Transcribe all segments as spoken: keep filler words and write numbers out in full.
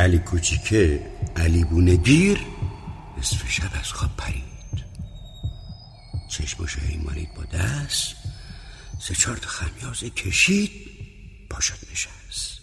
علی کوچیکه علی بونگیر نصف شب از خواب پرید. چشماشو مالید با دست، سه چهار تا خمیازه کشید، پاشد نشست.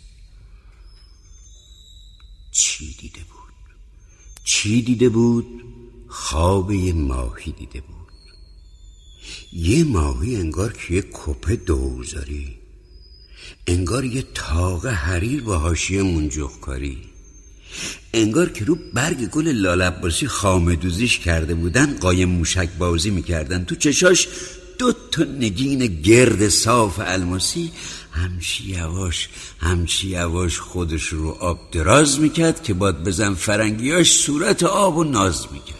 چی دیده بود؟ چی دیده بود؟ خواب یه ماهی دیده بود. یه ماهی انگار که یه کپه دوزاری، انگار یه تاقه حریر با حاشیه منجوقکاری، انگار که رو برگ گل لالعباسی خامه دوزیش کرده بودن، قایم موشک بازی میکردن. تو چشاش دو تا نگین گرد صاف الماسی همچی یواش همچی یواش خودش رو آب دراز میکرد که باد بزن فرنگیاش صورت آب و ناز میکرد.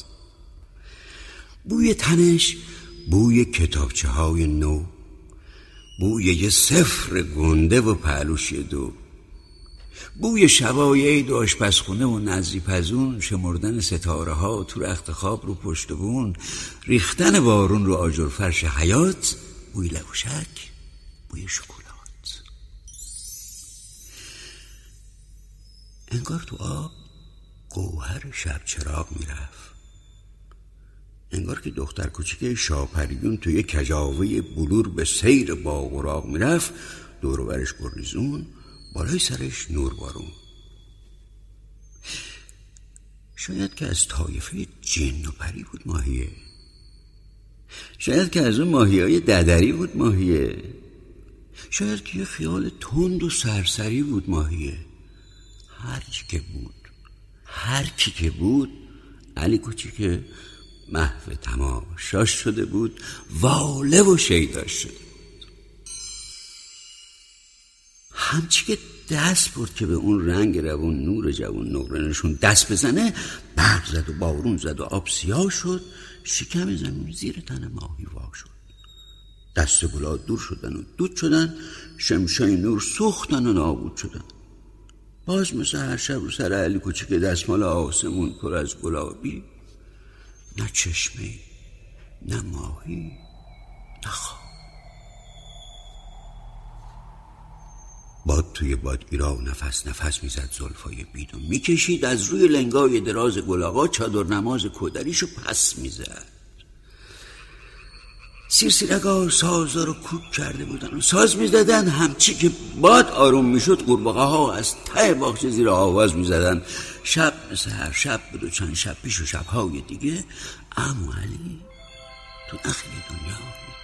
بوی تنش بوی کتابچه های نو، بوی یه سفر گنده و پهلوش دو، بوی شبای عید و آشپزخونه و نزی پزون، شمردن ستاره ها تو رخت خواب رو پشت بون، ریختن بارون رو آجر فرش حیات، بوی لبوشک، بوی شکلات. انگار تو آب گوهر شب چراغ میرفت، انگار که دختر کوچیک شاپریون توی کجاوه بلور به سیر باغ و راغ میرفت، دور و برش گریزون، بالای سرش نور بارون. شاید که از طایفه جن و پری بود ماهیه، شاید که از اون ماهیای ددری بود ماهیه، شاید که یه خیال تند و سرسری بود ماهیه. هر چی که بود، هر کی که بود، علی کوچیک محو تماشاش شده بود، واله و شیداش شده بود. همچی که دست برد که به اون رنگ روون نور جوون نقرنشون دست بزنه، برق زد و بارون زد و آب سیاه شد، شکم زمین زیر تن ماهی وا شد. دست گلا دور شدن و دود شدن، شمشای نور سوختن و نابود شدن. باز مثل هر شب رو سر علی کوچیک دستمال آسمون پر از گلابی، نه چشمه، نه ماهی، نه خواب. باد توی بادگیرا نفس نفس میزد زلفای بیدو میکشید، از روی لنگای دراز گلاغا چادر نماز کودریشو پس میزد. سیرسیرگا سازا رو کوک کرده بودن و ساز میزدن. همچی که باد آروم میشد، قورباغه ها از ته باغچه زیر آواز میزدن. شب مثل هر شب بود و چند شب پیش و شبهای دیگه، عمو علی تو نخیل دنیا دیگه.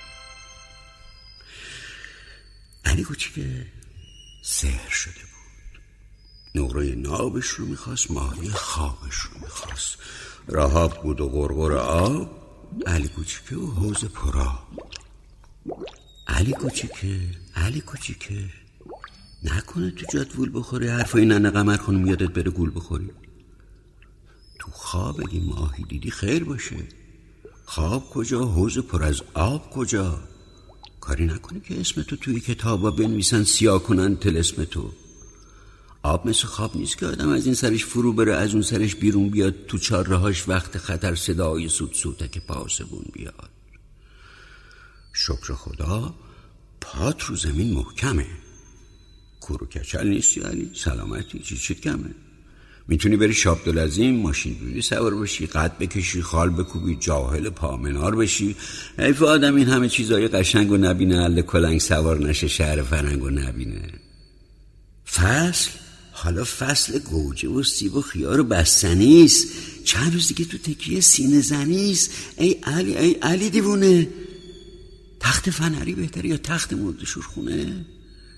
علی کوچیکه سحر شده بود، نقره نابش رو میخواست، ماهی خوابش رو میخواست. رهاب بود و غرغر آب، علی کوچیکه و حوض پرا. علی کوچیکه علی کوچیکه نکنه تو جات وول بخوری، حرفای ننه قمر خانم یادت بره گول بخوری. تو خواب اگه ماهی دیدی خیر باشه، خواب کجا، حوض پر از آب کجا. کاری نکنی که اسم تو توی کتابا بنویسن سیاه کنن طلسم تو. آب مثل خواب نیست که آدم از این سرش فرو بره از اون سرش بیرون بیاد. تو چاره‌هاش وقت خطر صدای سوت سوتک پاسبون بیاد. شکر خدا پات رو زمین محکمه، کورو کچل نیستی علی، سلامتی، چی چیت کمه. میتونی بری شابدالعظیم ماشین جویی سوار بشی، قد بکشی، خال بکوبی، جاهل پامنار بشی. حیف آدم این همه چیزای قشنگ و نبینه، اله کلنگ سوار نشه شهر فرنگ و نبینه. فصل حالا فصل گوجه و سیب و خیار و بستنیست. چند روز دیگه تو تکیه سینه زنیست. ای علی ای علی دیوونه، تخت فنری بهتره یا تخت مرد شورخونه؟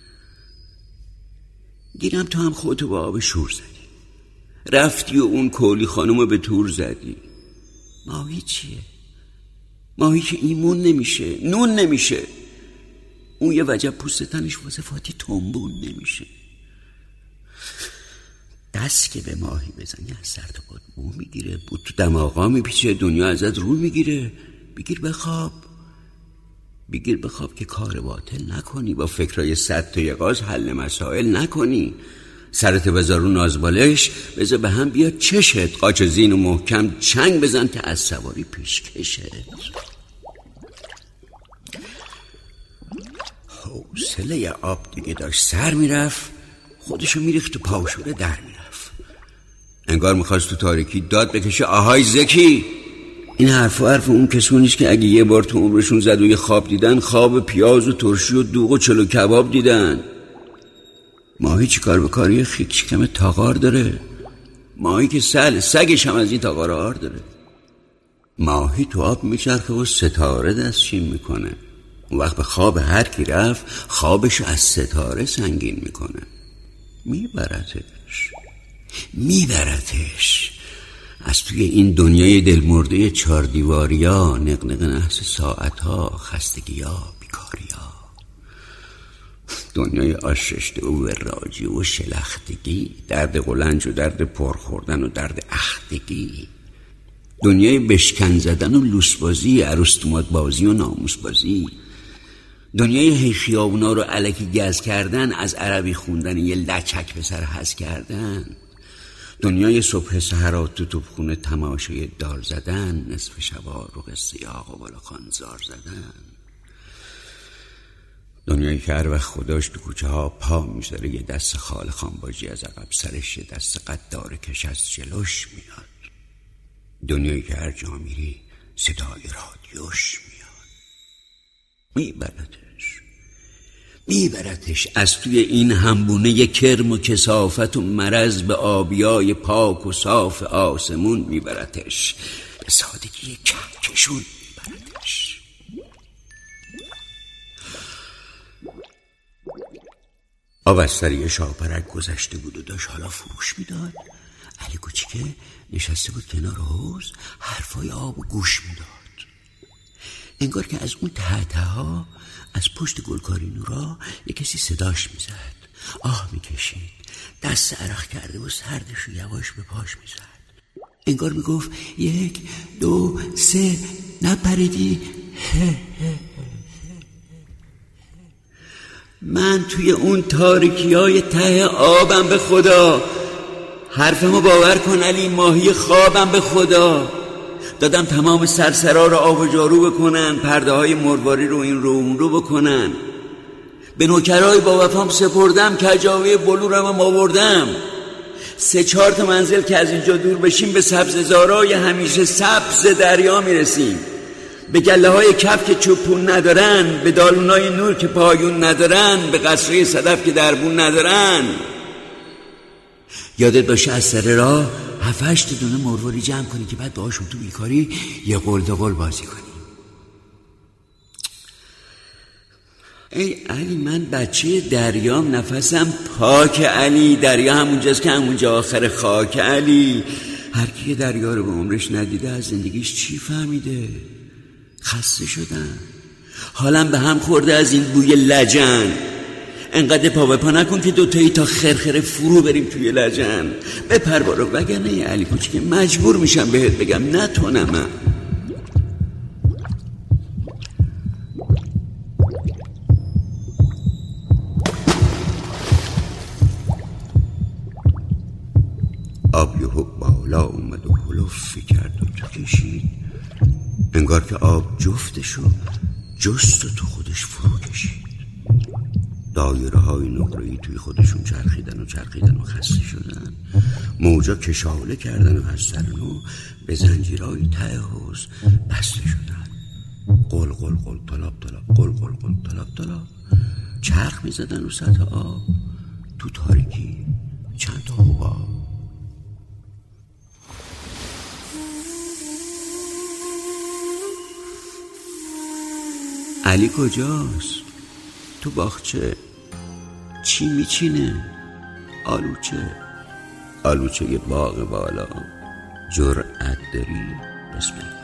گیرم تو هم خودتو با آب شور زدی، رفتی و اون کولی خانومو به تور زدی. ماهی چیه؟ ماهی که ایمون نمیشه، نون نمیشه. اون یه وجب پوست تنش واسه فاتی تنبون نمیشه. دست که به ماهی بزنی از سر تا پات بو میگیره، بود تو دماغا میپیچه، دنیا ازت رو میگیره. بگیر بخواب، بگیر بخواب که کار باطل نکنی، با فکرای صد تا یقاز حل مسائل نکنی. سرت بذار رو نازبالش، بذار به هم بیاد چشت، قاچ زین و محکم چنگ بزن که از سواری پیش کشت. حوصله آب دیگه داشت سر میرفت، خودشو میریخت تو پاوشوره در میرفت. انگار میخواست تو تاریکی داد بکشه آهای زکی. این حرف و حرف اون کسونیست که اگه یه بار تو عمرشون زد و یه خواب دیدن، خواب پیاز و ترشی و دوغ و چلو کباب دیدن. ماهی چی کار به کاری خیک شکم تاغار داره؟ ماهی که سل سگش هم از این تاغار آر داره. ماهی تو آب میچرخه و ستاره دستشین میکنه. اون وقت به خواب هر کی رفت خوابش از ستاره سنگین میکنه. میبرتش میبرتش از توی این دنیای دلمرده چار دیواریا، نقنق نحس ساعتها، خستگیا، بیکاریا، دنیای آششته و وراجی و شلختگی، درد قلنج و درد پرخوردن و درد اختگی، دنیای بشکن زدن و لوسبازی، عروستومات بازی و ناموس بازی، دنیای هی خیابونا رو الکی گز کردن، از عربی خوندن یه لچک به سر حز کردن، دنیای صبح سحرات تو توپخونه تماشای دار زدن، نصف شبا رو قصه آقا بالا خانزار زدن، دنیایی که هر وقت خداش تو کوچه ها پا میذاره یه دست خال خانباجی از عقب سرش، یه دست قدار کش از جلوش میاد، دنیایی که هر جا میری صدای رادیوش میاد. میبرتش میبرتش از توی این همبونه کرم و کثافت و مرض به آبیای پاک و صاف آسمون میبرتش، به سادگی کهکشون میبرتش. آب از سریع شاپرک گذشته بود و داشت حالا فروش میداد. علی کوچیکه نشسته بود کنار حوض، حرفای آب و گوش میداد. انگار که از اون ته ها از پشت گلکاری نورا یه کسی صداش میزد، آه میکشید، دست عرق کرده و سردش رو یواش به پاش میزد. انگار میگفت یک دو سه نپریدی. من توی اون تاریکی های ته آبم به خدا، حرفمو باور کن علی، ماهی خوابم به خدا. دادم تمام سرسرا رو آب و جارو بکنن، پرده های مرواری رو این رو اون رو بکنن، به نوکرای با وفام سپردم، کجاوه بلورم هم آوردم. سه چهار تا منزل که از اینجا دور بشیم به سبززارای همیشه سبز دریا میرسیم، به گله های کف که چوبون ندارن، به دالونای نور که پایون ندارن، به قصره صدف که دربون ندارن. یادت باشه از سر راه هفت هشت دونه مرواری جمع کنی که بعد باهاشون تو بیکاری یه قول دو قول بازی کنی. ای علی، من بچه دریام، نفسم پاک علی، دریا همونجاست که همونجا آخر خاک علی. هر کی دریا رو به عمرش ندیده از زندگیش چی فهمیده؟ خسته شدم، حالم به هم خورده از این بوی لجن. انقدر پا به پا نکن که دوتایی تا خرخره فرو بریم توی لجن. بپر بارو، وگرنه یه علی کوچیک مجبور میشم بهت بگم نتونم. آب یهو بالا اومد و هلوفی کرد و تو کشید، انگار که آب جفتشو جست و تو خودش فرو کشید. دایره های نقره‌ای توی خودشون چرخیدن و چرخیدن و خسته شدن. موجا کشاله کردن و از سر نو به زنجیرهای ته حوض بسته شدن. قل قل قل طلاب طلاب، قل قل قل طلاب طلاب، چرخ می زدن رو سطح آب. تو تاریکی چند تا حباب. علی کجاست؟ تو باغچه چی میچینه؟ آلوچه آلوچه یه باغ بالا. جرأت داری؟ بسم الله.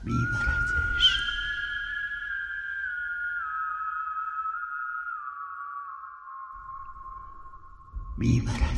میبردش. میبردش